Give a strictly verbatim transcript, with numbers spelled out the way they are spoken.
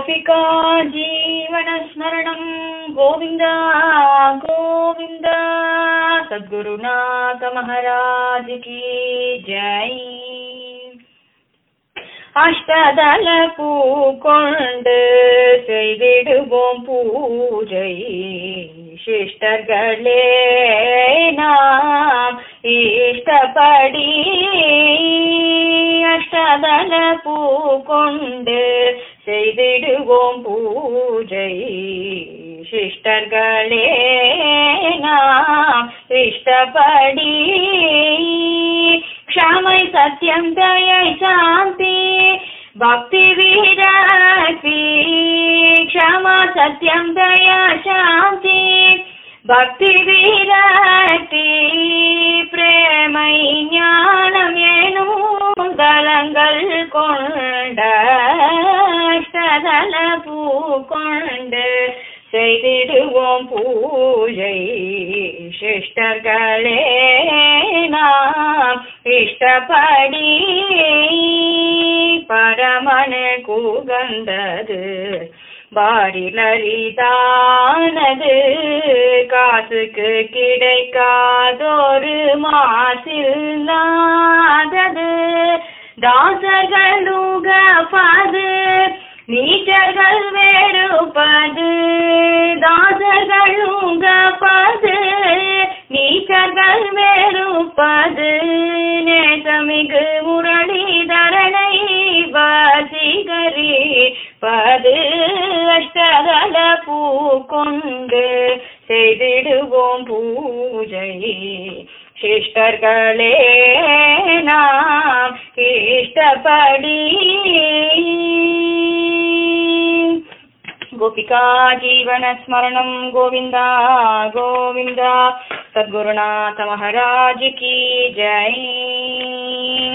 गोपिका जीवनस्मरणं गोविंद गोविंद। सद्गुरुनाथ महाराज की जय। अष्टदल पूकोंडु செய்திடுவோம் பூஜை சிஷ்டர்களே நாம் இஷ்டப்படி। அஷ்டதல பூக்கொண்டு செய்திடுவோம் பூஜை சிஷ்டர்களே நாம் இஷ்டப்படி। க்ஷமை சத்யம் தயை சாந்தி भक्ति विरक्ति। क्षमा सत्यम दया शांति भक्ति विरक्ति। प्रेमै ஞானம் எனும் தலங்கள் கொண்ட அஷ்டதல பூக்கொண்டு செய்திடுவோம் பூஜை சிஷ்டர்களே நாம் இஷ்டப்படி। பரமனே கூகந்தது பாரிலரிதானது காசுக்கு கிடைக்காதொரு மாசில் நாதது। தாசர்கள் உகப்பது நீச்சர்கள் வேறுபது। தாசர்கள் உகப்பது நீச்சர்கள் வேறுபது। நேசமிகு முரளிதரனை வாசிகரி பது। அஷ்டதல பூக்கொண்டு செய்திடுவோம் பூஜை சிஷ்டர்களே நாம் இஷ்டப்படி। गोपिका जीवन स्मरणं गोविंदा गोविंदा। सद्गुरुनाथ महाराज की जय।